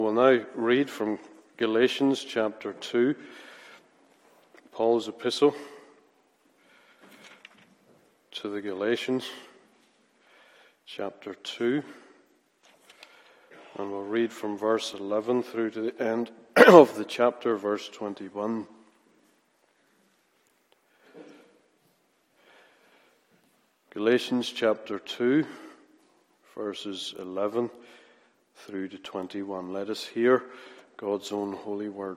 We'll now read from Galatians chapter 2, Paul's epistle to the Galatians, chapter 2, and we'll read from verse 11 through to the end of the chapter, verse 21. Galatians chapter 2, verses 11 through to 21. Let us hear God's own holy word.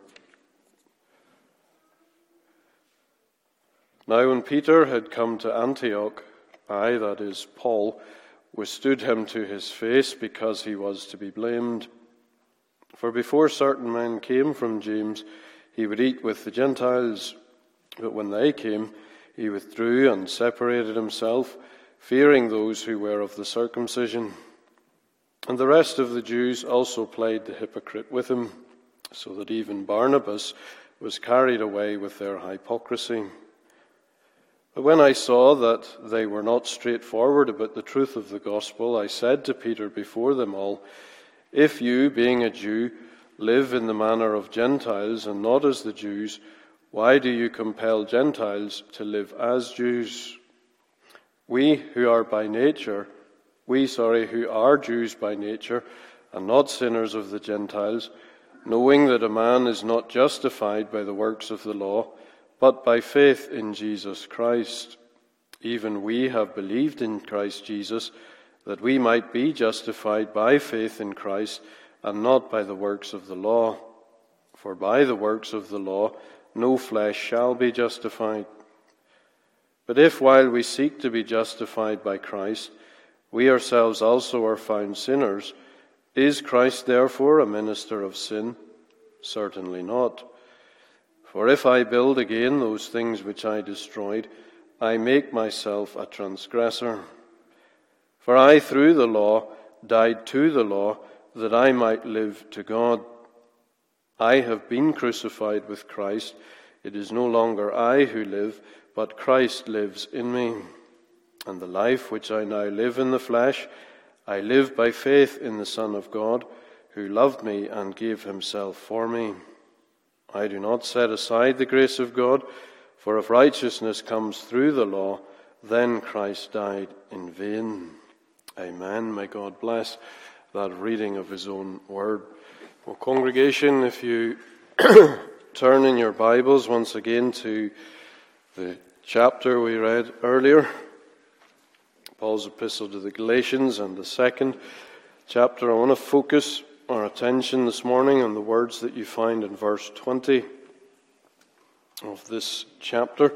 Now when Peter had come to Antioch, I, that is Paul, withstood him to his face because he was to be blamed. For before certain men came from James, he would eat with the Gentiles. But when they came, he withdrew and separated himself, fearing those who were of the circumcision. And the rest of the Jews also played the hypocrite with him, so that even Barnabas was carried away with their hypocrisy. But when I saw that they were not straightforward about the truth of the gospel, I said to Peter before them all, "If you, being a Jew, live in the manner of Gentiles and not as the Jews, why do you compel Gentiles to live as Jews? We who are Jews by nature, and not sinners of the Gentiles, knowing that a man is not justified by the works of the law, but by faith in Jesus Christ. Even we have believed in Christ Jesus, that we might be justified by faith in Christ, and not by the works of the law. For by the works of the law no flesh shall be justified. But if while we seek to be justified by Christ, we ourselves also are found sinners, is Christ therefore a minister of sin? Certainly not. For if I build again those things which I destroyed, I make myself a transgressor. For I, through the law, died to the law, that I might live to God. I have been crucified with Christ. It is no longer I who live, but Christ lives in me. And the life which I now live in the flesh, I live by faith in the Son of God, who loved me and gave himself for me. I do not set aside the grace of God, for if righteousness comes through the law, then Christ died in vain." Amen. May God bless that reading of his own word. Well, congregation, if you turn in your Bibles once again to the chapter we read earlier, Paul's epistle to the Galatians, and the second chapter, I want to focus our attention this morning on the words that you find in verse 20 of this chapter,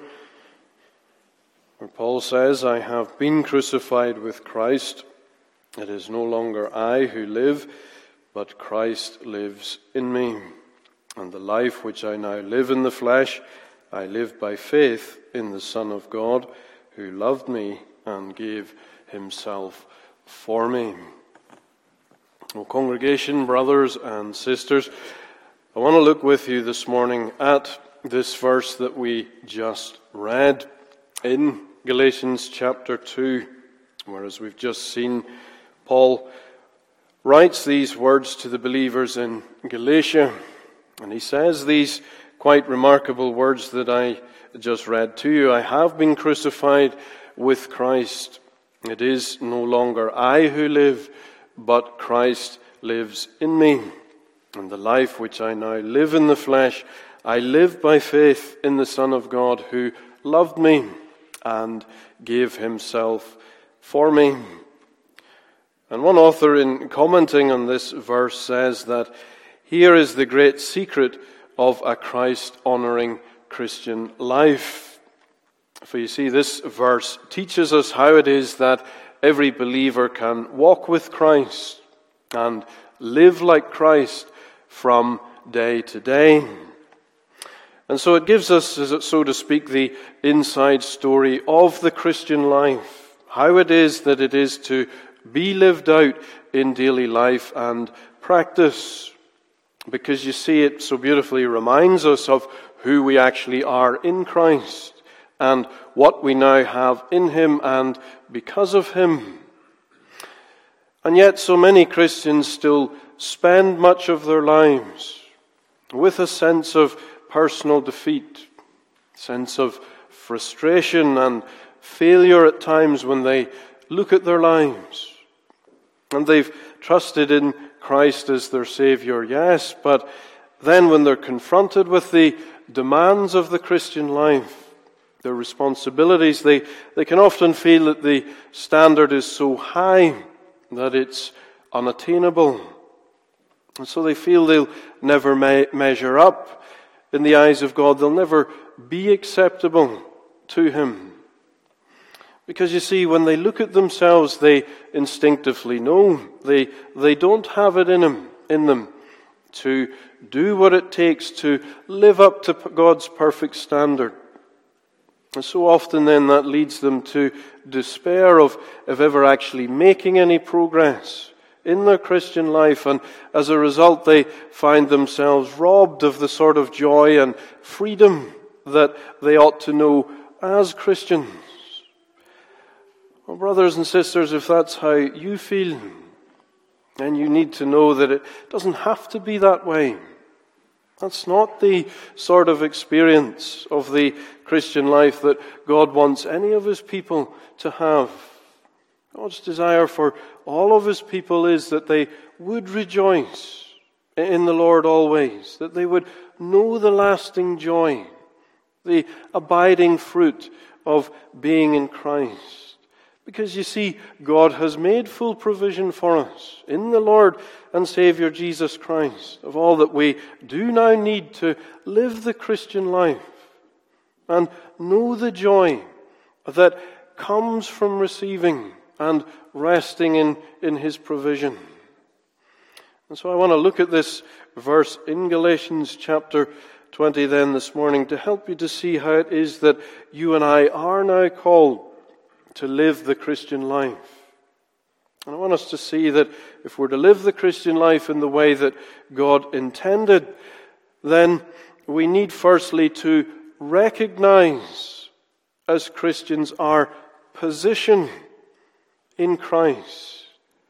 where Paul says, "I have been crucified with Christ. It is no longer I who live, but Christ lives in me. And the life which I now live in the flesh, I live by faith in the Son of God, who loved me and gave himself for me." Well, congregation, brothers and sisters, I want to look with you this morning at this verse that we just read in Galatians chapter 2, where, as we've just seen, Paul writes these words to the believers in Galatia, and he says these quite remarkable words that I just read to you. "I have been crucified with Christ. It is no longer I who live, but Christ lives in me. And the life which I now live in the flesh, I live by faith in the Son of God, who loved me and gave himself for me." And one author, in commenting on this verse, says that here is the great secret of a Christ-honoring Christian life. For you see, this verse teaches us how it is that every believer can walk with Christ and live like Christ from day to day. And so it gives us, so to speak, the inside story of the Christian life, how it is that it is to be lived out in daily life and practice. Because you see, it so beautifully reminds us of who we actually are in Christ and what we now have in him and because of him. And yet so many Christians still spend much of their lives with a sense of personal defeat, sense of frustration and failure at times when they look at their lives. And they've trusted in Christ as their Savior, yes, but then when they're confronted with the demands of the Christian life, their responsibilities, they can often feel that the standard is so high that it's unattainable. And so they feel they'll never measure up in the eyes of God. They'll never be acceptable to Him. Because you see, when they look at themselves, they instinctively know they don't have it in them to do what it takes to live up to God's perfect standard. And so often then that leads them to despair of ever actually making any progress in their Christian life, and as a result they find themselves robbed of the sort of joy and freedom that they ought to know as Christians. Well, brothers and sisters, if that's how you feel, then you need to know that it doesn't have to be that way. That's not the sort of experience of the Christian life that God wants any of His people to have. God's desire for all of His people is that they would rejoice in the Lord always, that they would know the lasting joy, the abiding fruit of being in Christ. Because you see, God has made full provision for us in the Lord and Savior Jesus Christ of all that we do now need to live the Christian life and know the joy that comes from receiving and resting in His provision. And so I want to look at this verse in Galatians chapter 20 then this morning to help you to see how it is that you and I are now called to live the Christian life. And I want us to see that if we're to live the Christian life in the way that God intended, then we need firstly to recognize as Christians our position in Christ.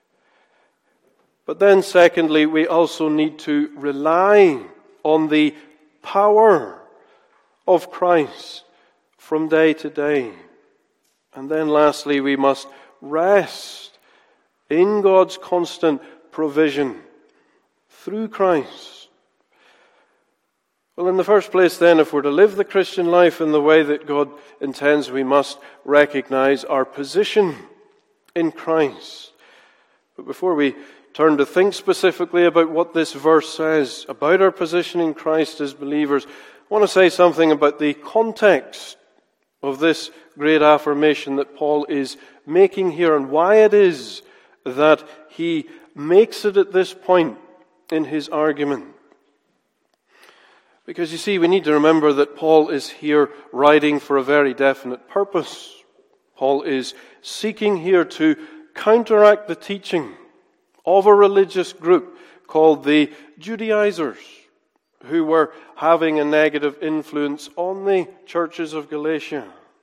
But then secondly, we also need to rely on the power of Christ from day to day. And then lastly, we must rest in God's constant provision through Christ. Well, in the first place then, if we're to live the Christian life in the way that God intends, we must recognize our position in Christ. But before we turn to think specifically about what this verse says about our position in Christ as believers, I want to say something about the context of this great affirmation that Paul is making here and why it is that he makes it at this point in his argument. Because you see, we need to remember that Paul is here writing for a very definite purpose. Paul is seeking here to counteract the teaching of a religious group called the Judaizers, who were having a negative influence on the churches of Galatia.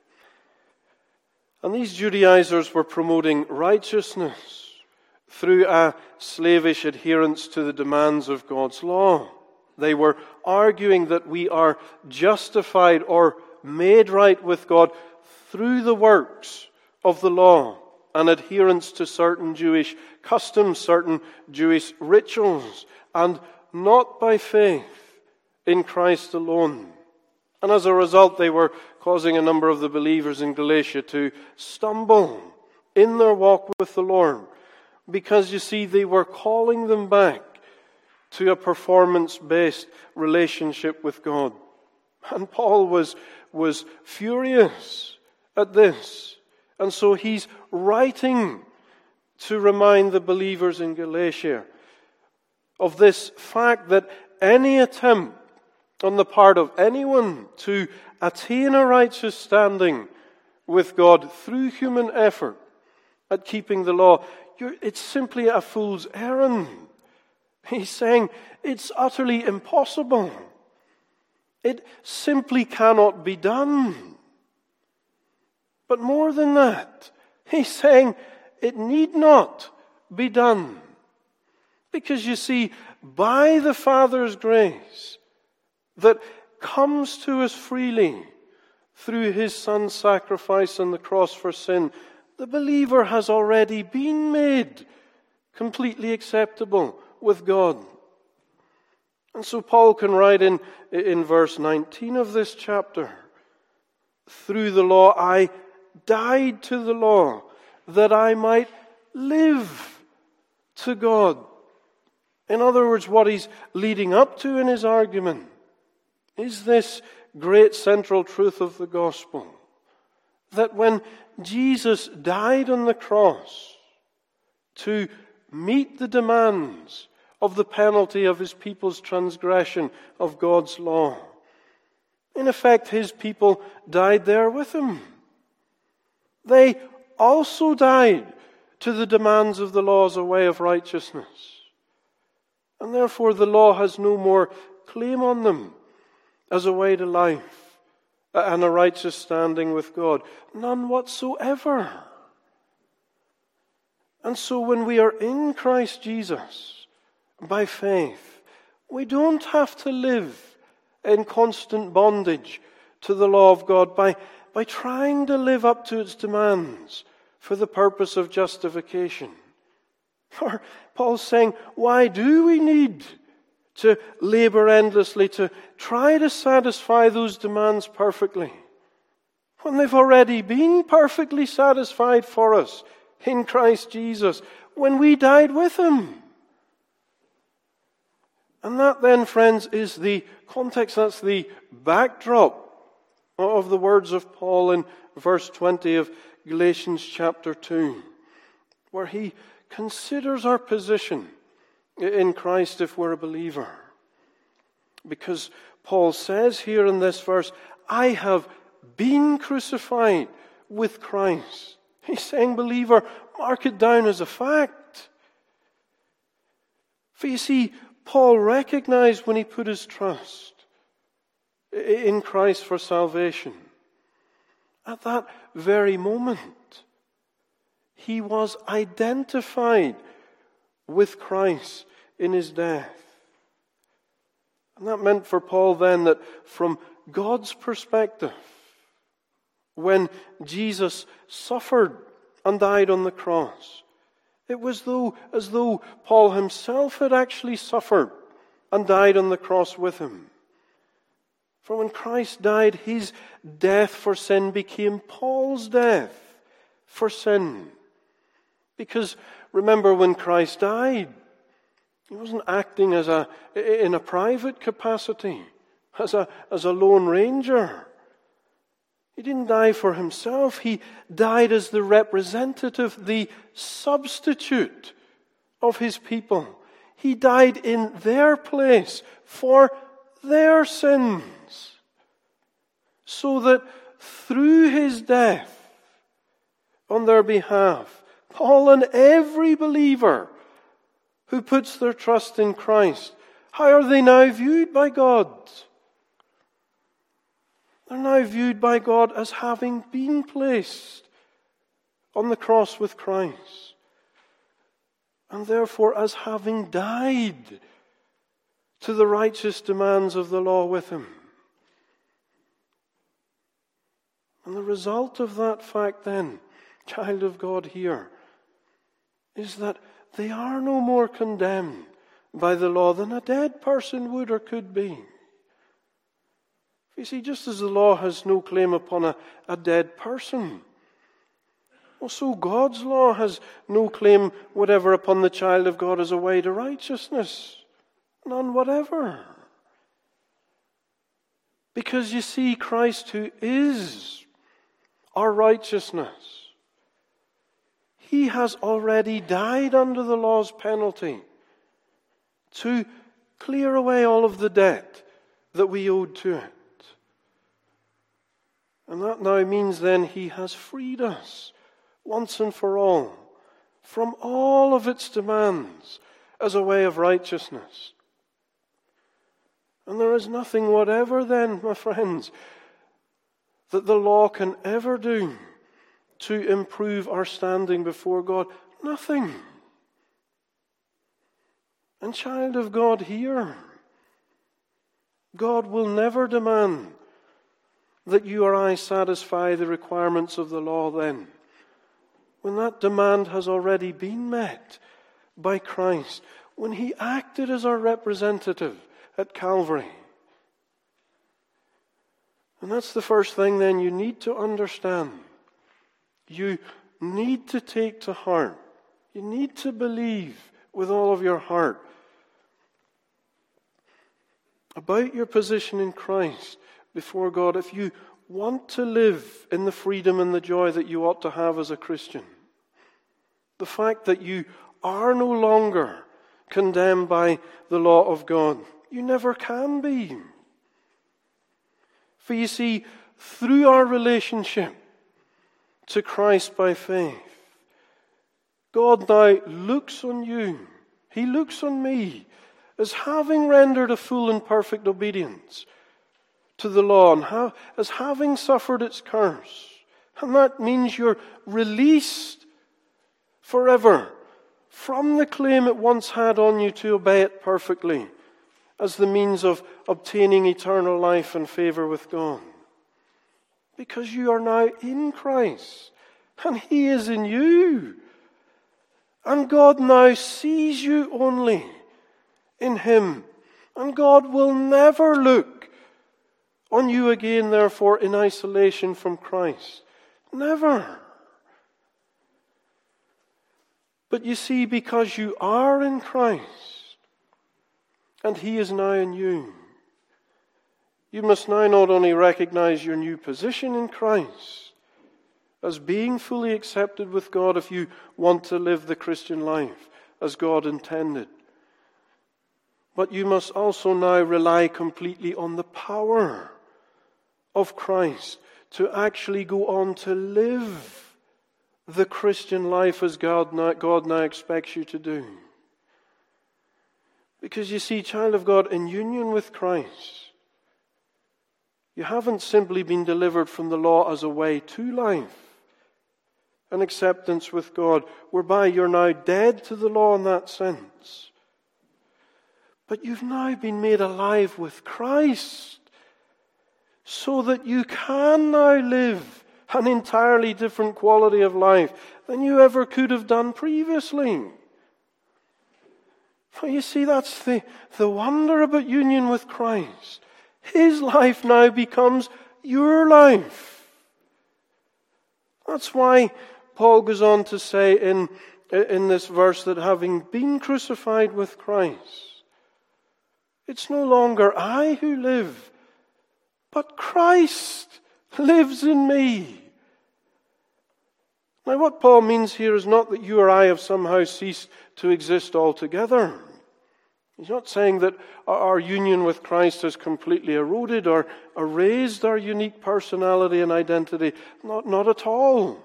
And these Judaizers were promoting righteousness through a slavish adherence to the demands of God's law. They were arguing that we are justified or made right with God through the works of the law and adherence to certain Jewish customs, certain Jewish rituals, and not by faith in Christ alone. And as a result, they were causing a number of the believers in Galatia to stumble in their walk with the Lord. Because, you see, they were calling them back to a performance-based relationship with God. And Paul was furious at this. And so he's writing to remind the believers in Galatia of this fact that any attempt on the part of anyone to attain a righteous standing with God through human effort at keeping the law, it's simply a fool's errand. He's saying it's utterly impossible. It simply cannot be done. But more than that, he's saying it need not be done. Because you see, by the Father's grace that comes to us freely through His Son's sacrifice on the cross for sin, the believer has already been made completely acceptable with God. And so Paul can write in verse 19 of this chapter, through the law I died to the law, that I might live to God. In other words, what he's leading up to in his argument is this great central truth of the gospel, that when Jesus died on the cross to meet the demands of the penalty of His people's transgression of God's law, in effect, His people died there with Him. They also died to the demands of the law as a way of righteousness. And therefore the law has no more claim on them as a way to life and a righteous standing with God. None whatsoever. And so when we are in Christ Jesus by faith, we don't have to live in constant bondage to the law of God by trying to live up to its demands for the purpose of justification. Or Paul's saying, why do we need to labor endlessly to try to satisfy those demands perfectly, when they've already been perfectly satisfied for us in Christ Jesus when we died with Him? And that then, friends, is the context, that's the backdrop of the words of Paul in verse 20 of Galatians chapter 2, where he considers our position in Christ if we're a believer. Because Paul says here in this verse, I have been crucified with Christ. He's saying, believer, mark it down as a fact. For you see, Paul recognized when he put his trust in Christ for salvation, at that very moment, he was identified with Christ in His death. And that meant for Paul then that from God's perspective, when Jesus suffered and died on the cross, it was as though Paul himself had actually suffered and died on the cross with him. For when Christ died, His death for sin became Paul's death for sin. Because remember, when Christ died, He wasn't acting in a private capacity, as a lone ranger. He didn't die for Himself. He died as the representative, the substitute of His people. He died in their place for their sins, so that through His death on their behalf, Paul and every believer who puts their trust in Christ, how are they now viewed by God? They're now viewed by God as having been placed on the cross with Christ, and therefore as having died to the righteous demands of the law with Him. And the result of that fact then, child of God here, is that they are no more condemned by the law than a dead person would or could be. You see, just as the law has no claim upon a dead person, so God's law has no claim whatever upon the child of God as a way to righteousness. None whatever. Because you see, Christ, who is our righteousness, He has already died under the law's penalty to clear away all of the debt that we owed to it. And that now means then He has freed us once and for all from all of its demands as a way of righteousness. And there is nothing whatever then, my friends, that the law can ever do to improve our standing before God. Nothing. And child of God, here, God will never demand that you or I satisfy the requirements of the law then, when that demand has already been met by Christ, when He acted as our representative at Calvary. And that's the first thing then you need to understand. You need to take to heart. You need to believe with all of your heart about your position in Christ before God. If you want to live in the freedom and the joy that you ought to have as a Christian, the fact that you are no longer condemned by the law of God, you never can be. For you see, through our relationship to Christ by faith, God now looks on you, He looks on me, as having rendered a full and perfect obedience to the law, and as having suffered its curse. And that means you're released forever from the claim it once had on you to obey it perfectly as the means of obtaining eternal life and favor with God. Because you are now in Christ, and He is in you. And God now sees you only in Him. And God will never look on you again, therefore, in isolation from Christ. Never. But you see, because you are in Christ, and He is now in you, you must now not only recognize your new position in Christ as being fully accepted with God if you want to live the Christian life as God intended, but you must also now rely completely on the power of Christ to actually go on to live the Christian life as God now expects you to do. Because you see, child of God, in union with Christ, you haven't simply been delivered from the law as a way to life and acceptance with God, whereby you're now dead to the law in that sense. But you've now been made alive with Christ, so that you can now live an entirely different quality of life than you ever could have done previously. Well, you see, that's the wonder about union with Christ. His life now becomes your life. That's why Paul goes on to say in this verse that having been crucified with Christ, it's no longer I who live, but Christ lives in me. Now, what Paul means here is not that you or I have somehow ceased to exist altogether. He's not saying that our union with Christ has completely eroded or erased our unique personality and identity. Not at all.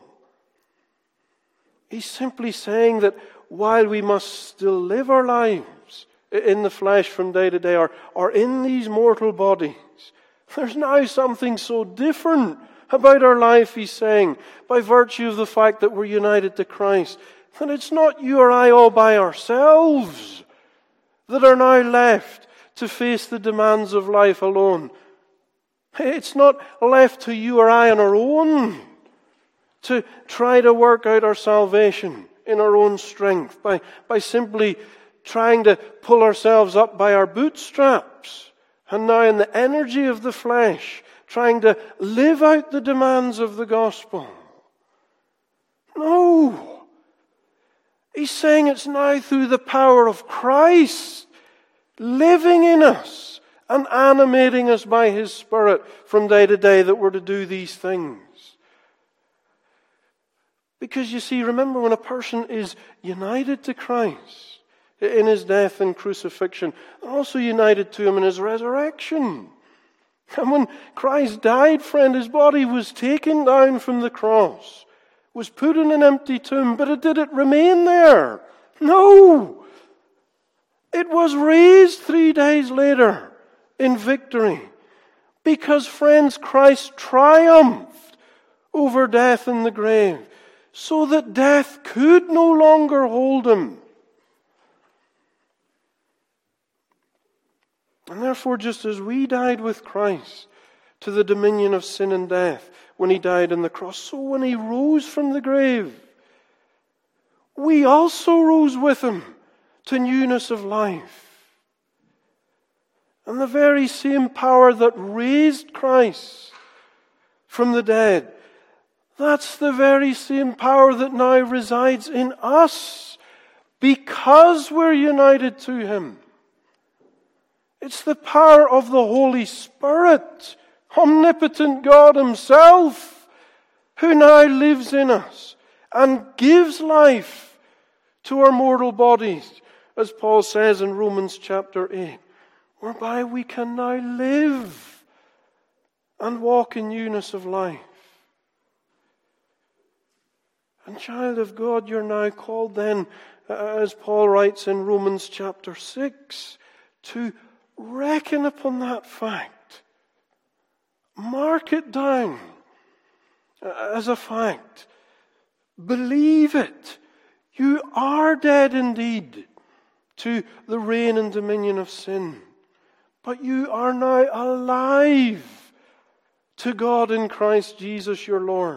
He's simply saying that while we must still live our lives in the flesh from day to day, or in these mortal bodies, there's now something so different about our life, he's saying, by virtue of the fact that we're united to Christ, that it's not you or I all by ourselves that are now left to face the demands of life alone. It's not left to you or I on our own to try to work out our salvation in our own strength by simply trying to pull ourselves up by our bootstraps, and now in the energy of the flesh trying to live out the demands of the gospel. No. He's saying it's now through the power of Christ living in us and animating us by His Spirit from day to day that we're to do these things. Because you see, remember, when a person is united to Christ in His death and crucifixion, they're also united to Him in His resurrection. And when Christ died, friend, His body was taken down from the cross, was put in an empty tomb, but did it remain there? No! It was raised 3 days later in victory. Because, friends, Christ triumphed over death and the grave, so that death could no longer hold Him. And therefore, just as we died with Christ to the dominion of sin and death when he died on the cross, so when he rose from the grave, we also rose with him to newness of life. And the very same power that raised Christ from the dead, that's the very same power that now resides in us because we're united to him. It's the power of the Holy Spirit, omnipotent God himself, who now lives in us and gives life to our mortal bodies, as Paul says in Romans chapter 8, whereby we can now live and walk in newness of life. And child of God, you're now called then, as Paul writes in Romans chapter 6, to reckon upon that fact. Mark it down as a fact. Believe it. You are dead indeed to the reign and dominion of sin. But you are now alive to God in Christ Jesus your Lord.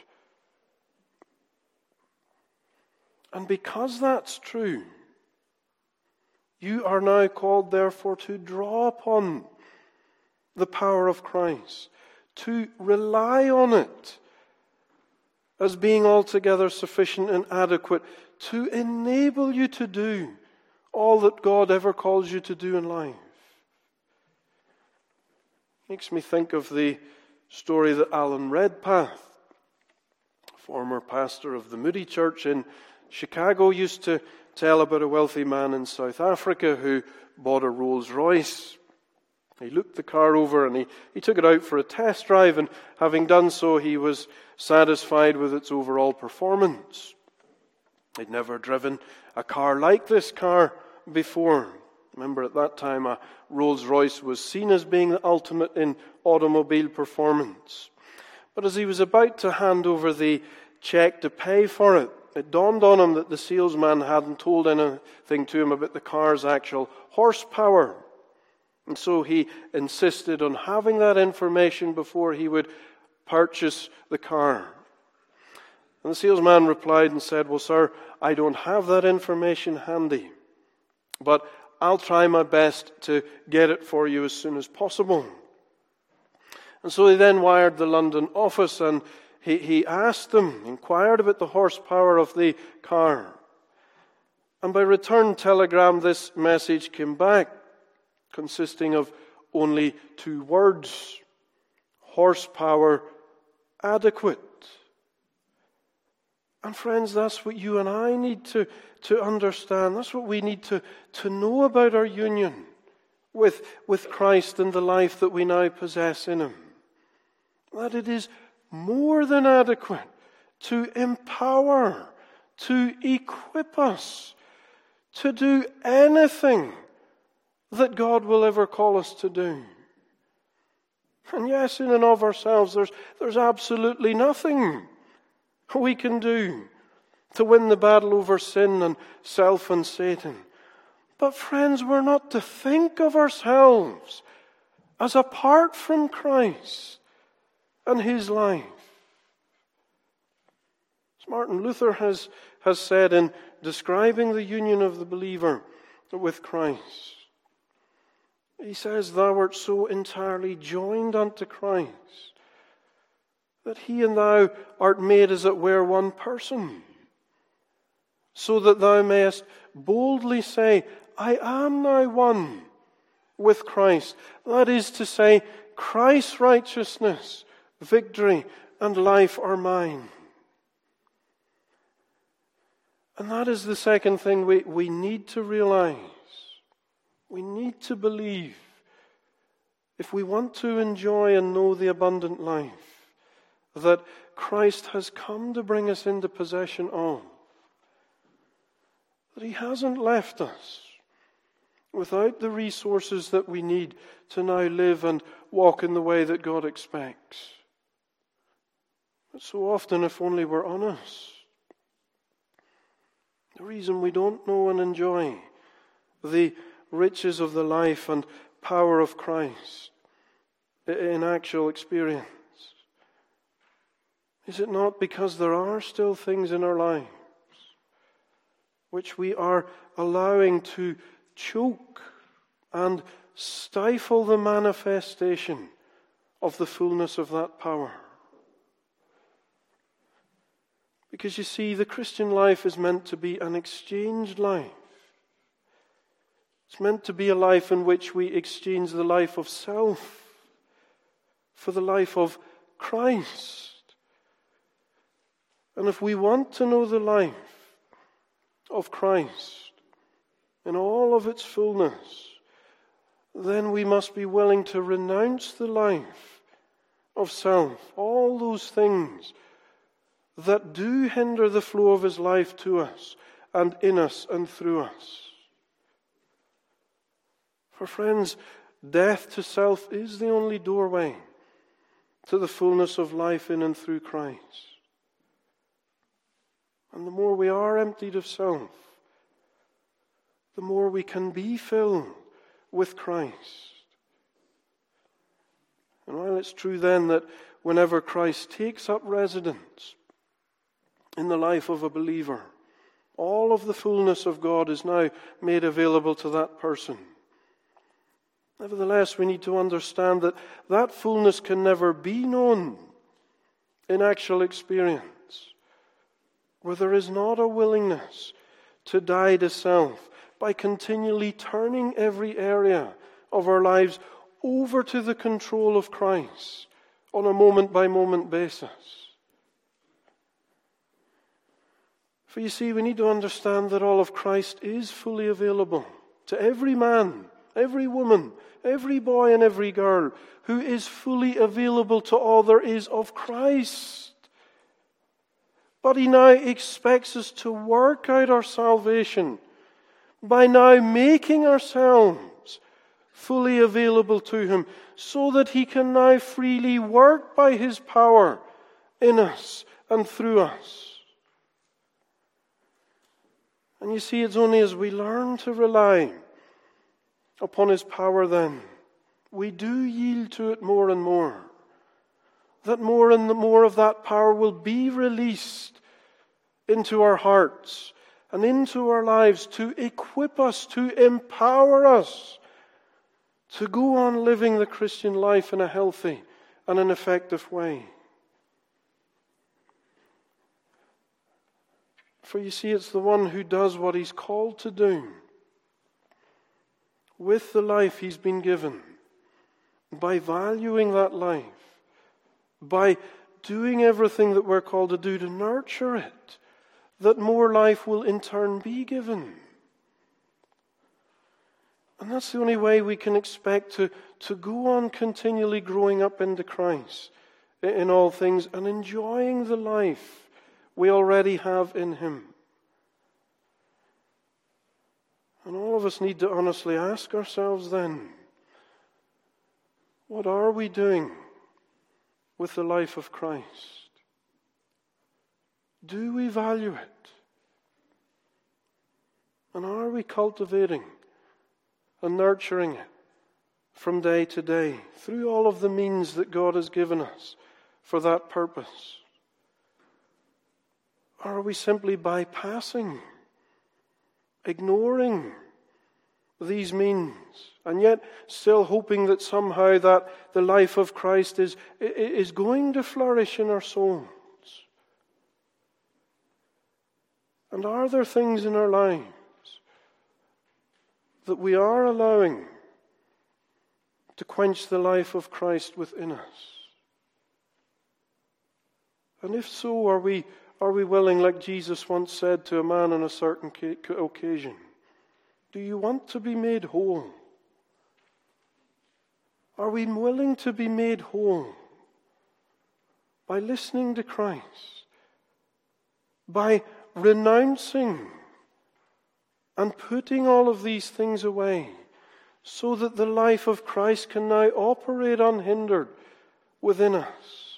And because that's true, you are now called therefore to draw upon the power of Christ, to rely on it as being altogether sufficient and adequate to enable you to do all that God ever calls you to do in life. Makes me think of the story that Alan Redpath, former pastor of the Moody Church in Chicago, used to tell about a wealthy man in South Africa who bought a Rolls Royce. He looked the car over and he took it out for a test drive, and having done so, he was satisfied with its overall performance. He'd never driven a car like this car before. Remember, at that time, a Rolls Royce was seen as being the ultimate in automobile performance. But as he was about to hand over the check to pay for it, it dawned on him that the salesman hadn't told anything to him about the car's actual horsepower. And so he insisted on having that information before he would purchase the car. And the salesman replied and said, "Well, sir, I don't have that information handy, but I'll try my best to get it for you as soon as possible." And so he then wired the London office, and he asked them, inquired about the horsepower of the car. And by return telegram, this message came back, consisting of only 2 words: horsepower adequate. And friends, that's what you and I need to understand. That's what we need to know about our union with Christ and the life that we now possess in him. That it is more than adequate to empower, to equip us to do anything that God will ever call us to do. And yes, in and of ourselves, there's absolutely nothing we can do to win the battle over sin and self and Satan. But friends, we're not to think of ourselves as apart from Christ and his life. As Martin Luther has said in describing the union of the believer with Christ, he says, "Thou art so entirely joined unto Christ that he and thou art made as it were one person, so that thou mayest boldly say, I am now one with Christ." That is to say, Christ's righteousness, victory, and life are mine. And that is the second thing we need to realize. We need to believe, if we want to enjoy and know the abundant life that Christ has come to bring us into possession of, that he hasn't left us without the resources that we need to now live and walk in the way that God expects. But so often, if only we're honest, the reason we don't know and enjoy the riches of the life and power of Christ in actual experience? Is it not because there are still things in our lives which we are allowing to choke and stifle the manifestation of the fullness of that power? Because you see, the Christian life is meant to be an exchanged life. It's meant to be a life in which we exchange the life of self for the life of Christ. And if we want to know the life of Christ in all of its fullness, then we must be willing to renounce the life of self, all those things that do hinder the flow of his life to us and in us and through us. For friends, death to self is the only doorway to the fullness of life in and through Christ. And the more we are emptied of self, the more we can be filled with Christ. And while it's true then that whenever Christ takes up residence in the life of a believer, all of the fullness of God is now made available to that person. Nevertheless, we need to understand that that fullness can never be known in actual experience where there is not a willingness to die to self by continually turning every area of our lives over to the control of Christ on a moment-by-moment basis. For you see, we need to understand that all of Christ is fully available to every man, every woman, every boy and every girl who is fully available to all there is of Christ. But he now expects us to work out our salvation by now making ourselves fully available to him so that he can now freely work by his power in us and through us. And you see, it's only as we learn to rely upon his power then, we do yield to it more and more, that more and more of that power will be released into our hearts and into our lives to equip us, to empower us to go on living the Christian life in a healthy and an effective way. For you see, it's the one who does what he's called to do with the life he's been given, by valuing that life, by doing everything that we're called to do to nurture it, that more life will in turn be given. And that's the only way we can expect to go on continually growing up into Christ in all things and enjoying the life we already have in him. And all of us need to honestly ask ourselves then, what are we doing with the life of Christ? Do we value it? And are we cultivating and nurturing it from day to day through all of the means that God has given us for that purpose? Or are we simply bypassing, ignoring these means, and yet still hoping that somehow that the life of Christ is going to flourish in our souls? And are there things in our lives that we are allowing to quench the life of Christ within us? And if so, are we willing, like Jesus once said to a man on a certain occasion, do you want to be made whole? Are we willing to be made whole by listening to Christ, by renouncing and putting all of these things away so that the life of Christ can now operate unhindered within us?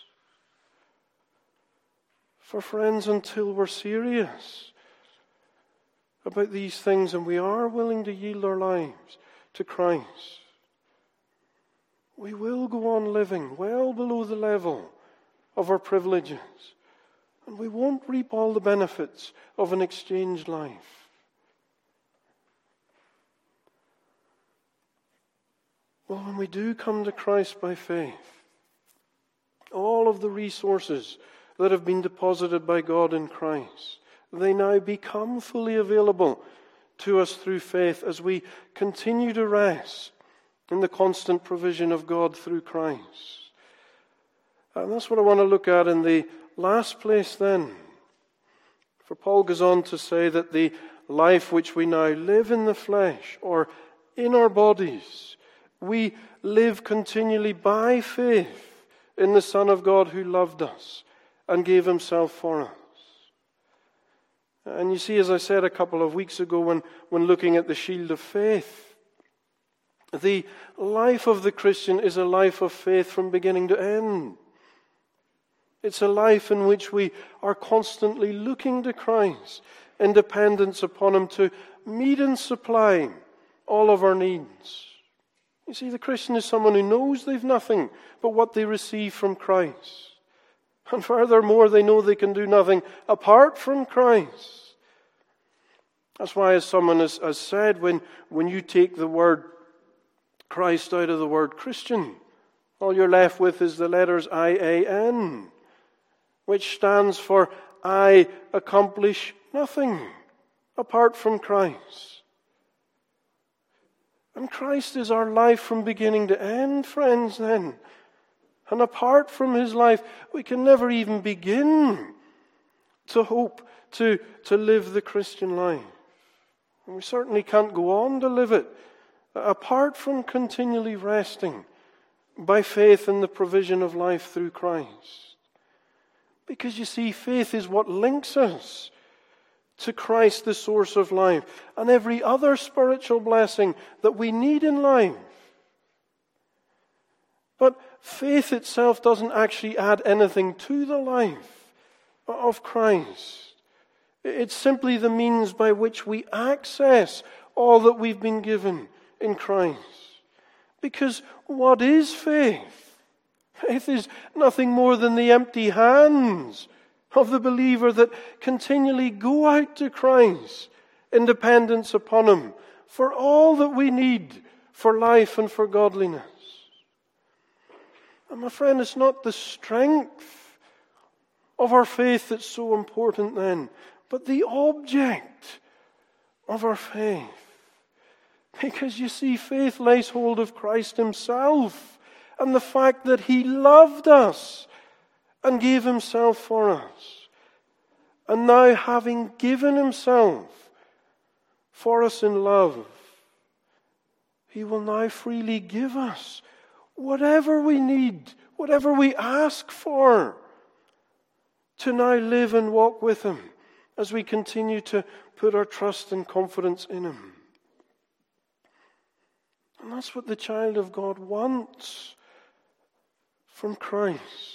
For friends, until we're serious about these things and we are willing to yield our lives to Christ, we will go on living well below the level of our privileges, and we won't reap all the benefits of an exchanged life. Well, when we do come to Christ by faith, all of the resources that have been deposited by God in Christ, they now become fully available to us through faith as we continue to rest in the constant provision of God through Christ. And that's what I want to look at in the last place then. For Paul goes on to say that the life which we now live in the flesh, or in our bodies, we live continually by faith in the Son of God who loved us and gave himself for us. And you see, as I said a couple of weeks ago when looking at the shield of faith, the life of the Christian is a life of faith from beginning to end. It's a life in which we are constantly looking to Christ in dependence upon him to meet and supply all of our needs. You see, the Christian is someone who knows they've nothing but what they receive from Christ. And furthermore, they know they can do nothing apart from Christ. That's why, as someone has said, when you take the word Christ out of the word Christian, all you're left with is the letters I-A-N, which stands for I accomplish nothing apart from Christ. And Christ is our life from beginning to end, friends, then. And apart from his life, we can never even begin to hope to live the Christian life. And we certainly can't go on to live it apart from continually resting by faith in the provision of life through Christ. Because you see, faith is what links us to Christ, the source of life, and every other spiritual blessing that we need in life. But faith itself doesn't actually add anything to the life of Christ. It's simply the means by which we access all that we've been given in Christ. Because what is faith? Faith is nothing more than the empty hands of the believer that continually go out to Christ in dependence upon him for all that we need for life and for godliness. And my friend, it's not the strength of our faith that's so important then, but the object of our faith. Because you see, faith lays hold of Christ himself and the fact that he loved us and gave himself for us. And now, having given himself for us in love, he will now freely give us whatever we need, whatever we ask for, to now live and walk with him as we continue to put our trust and confidence in him. And that's what the child of God wants from Christ.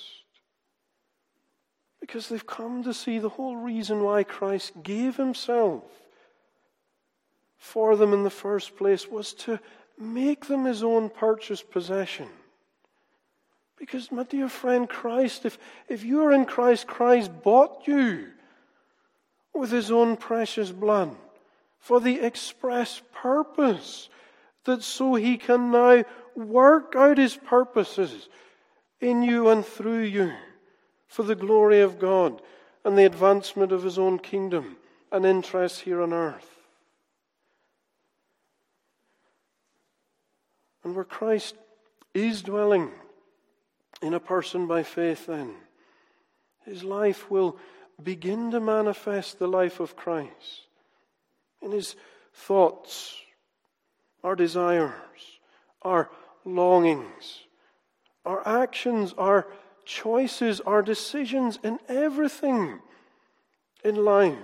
Because they've come to see the whole reason why Christ gave himself for them in the first place was to make them his own purchased possession. Because, my dear friend, Christ, if you are in Christ, Christ bought you with his own precious blood for the express purpose that so he can now work out his purposes in you and through you for the glory of God and the advancement of his own kingdom and interests here on earth. And where Christ is dwelling in a person by faith, then his life will begin to manifest the life of Christ in his thoughts, our desires, our longings, our actions, our choices, our decisions, in everything in life.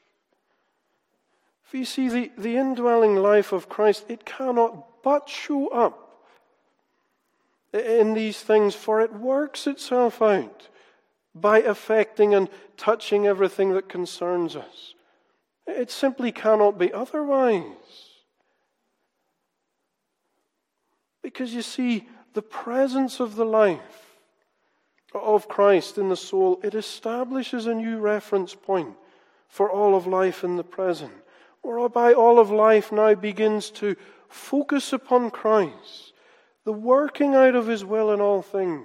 If you see the indwelling life of Christ, it cannot but show up in these things, for it works itself out by affecting and touching everything that concerns us. It simply cannot be otherwise. Because you see, the presence of the life of Christ in the soul, it establishes a new reference point for all of life in the present, whereby all of life now begins to focus upon Christ, the working out of His will in all things.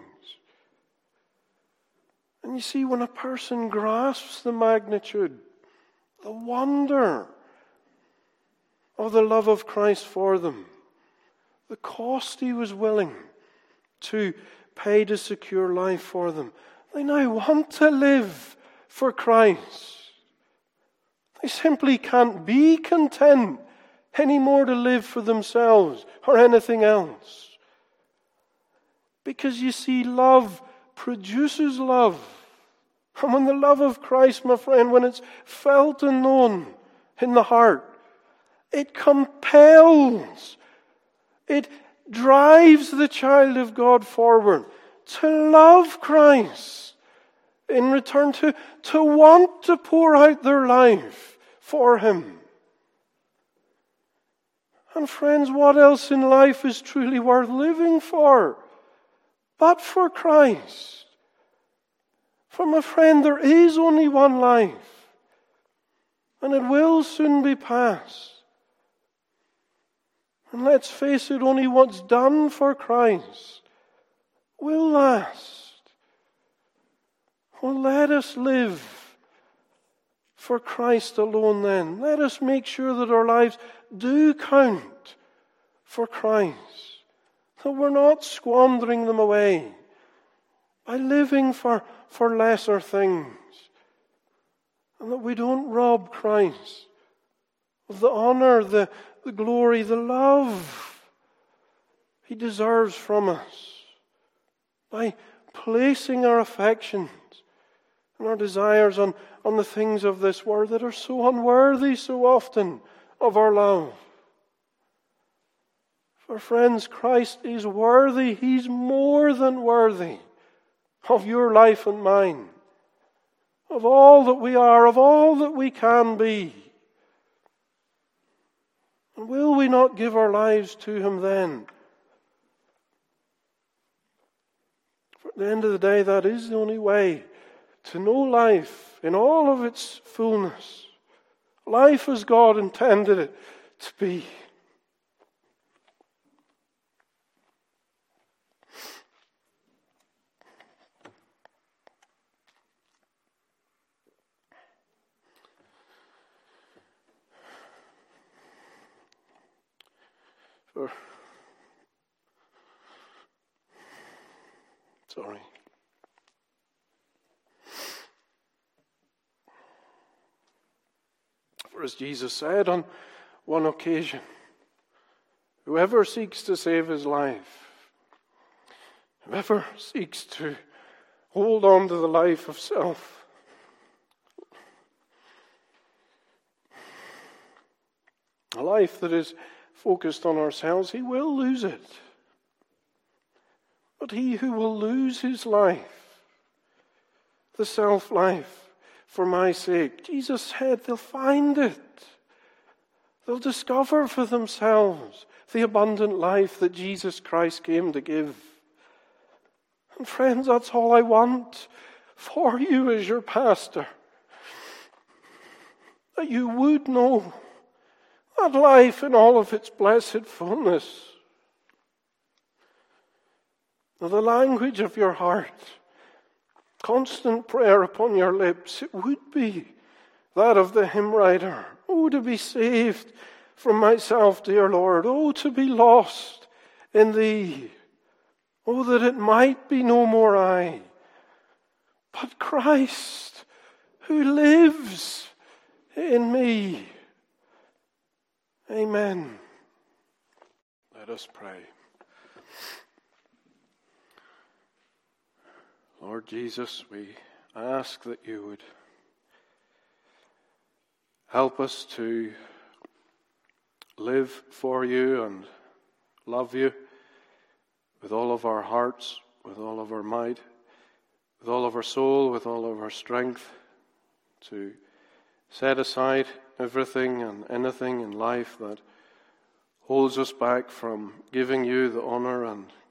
And you see, when a person grasps the magnitude, the wonder of the love of Christ for them, the cost He was willing to pay to secure life for them, they now want to live for Christ. They simply can't be content anymore to live for themselves or anything else. Because you see, love produces love. And when the love of Christ, my friend, when it's felt and known in the heart, it compels, it drives the child of God forward to love Christ, in return to want to pour out their life for Him. And friends, what else in life is truly worth living for but for Christ? For my friend, there is only one life, and it will soon be past. And let's face it, only what's done for Christ will last. Well, let us live for Christ alone then. Let us make sure that our lives do count for Christ. That we're not squandering them away by living for lesser things. And that we don't rob Christ of the honor, the glory, the love He deserves from us by placing our affections and our desires on the things of this world that are so unworthy so often of our love. For friends, Christ is worthy. He's more than worthy of your life and mine, of all that we are, of all that we can be. And will we not give our lives to Him then? For at the end of the day, that is the only way to know life in all of its fullness. Life as God intended it to be. For as Jesus said on one occasion, whoever seeks to save his life, whoever seeks to hold on to the life of self, a life that is focused on ourselves, he will lose it. But he who will lose his life, the self-life, for my sake, Jesus said they'll find it. They'll discover for themselves the abundant life that Jesus Christ came to give. And friends, that's all I want for you as your pastor. That you would know that life in all of its blessed fullness. The language of your heart, constant prayer upon your lips, it would be that of the hymn writer. Oh, to be saved from myself, dear Lord. Oh, to be lost in Thee. Oh, that it might be no more I, but Christ who lives in me. Amen. Let us pray. Lord Jesus, we ask that you would help us to live for you and love you with all of our hearts, with all of our might, with all of our soul, with all of our strength, to set aside everything and anything in life that holds us back from giving you the honor and glory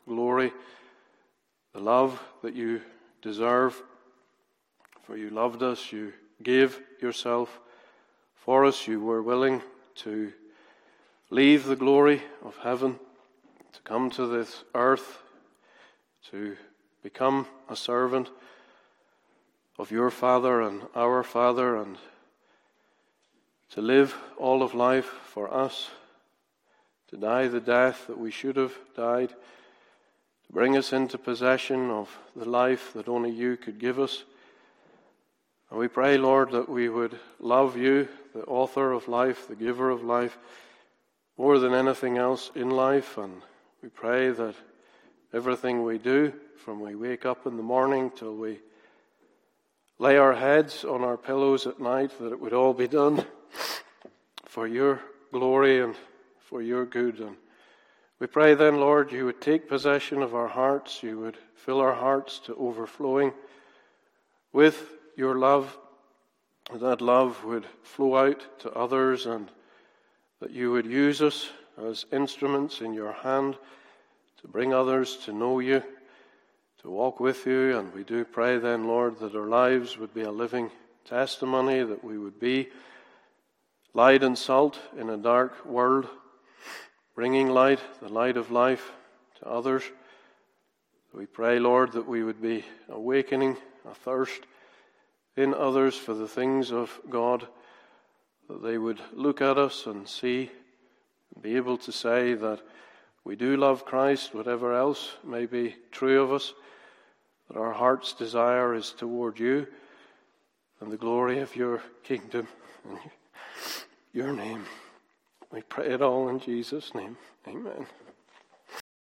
glory, the love that you deserve. For you loved us, you gave yourself for us, you were willing to leave the glory of heaven, to come to this earth, to become a servant of your Father and our Father, and to live all of life for us, to die the death that we should have died, to bring us into possession of the life that only you could give us. And we pray, Lord, that we would love you, the author of life, the giver of life, more than anything else in life. And we pray that everything we do, from we wake up in the morning till we lay our heads on our pillows at night, that it would all be done for your glory and for your good. And we pray then, Lord, you would take possession of our hearts, you would fill our hearts to overflowing with your love, that love would flow out to others, and that you would use us as instruments in your hand to bring others to know you, to walk with you. And we do pray then, Lord, that our lives would be a living testimony, that we would be light and salt in a dark world, bringing light, the light of life, to others. We pray, Lord, that we would be awakening a thirst in others for the things of God, that they would look at us and see and be able to say that we do love Christ, whatever else may be true of us, that our heart's desire is toward you and the glory of your kingdom and your name. We pray it all in Jesus' name. Amen.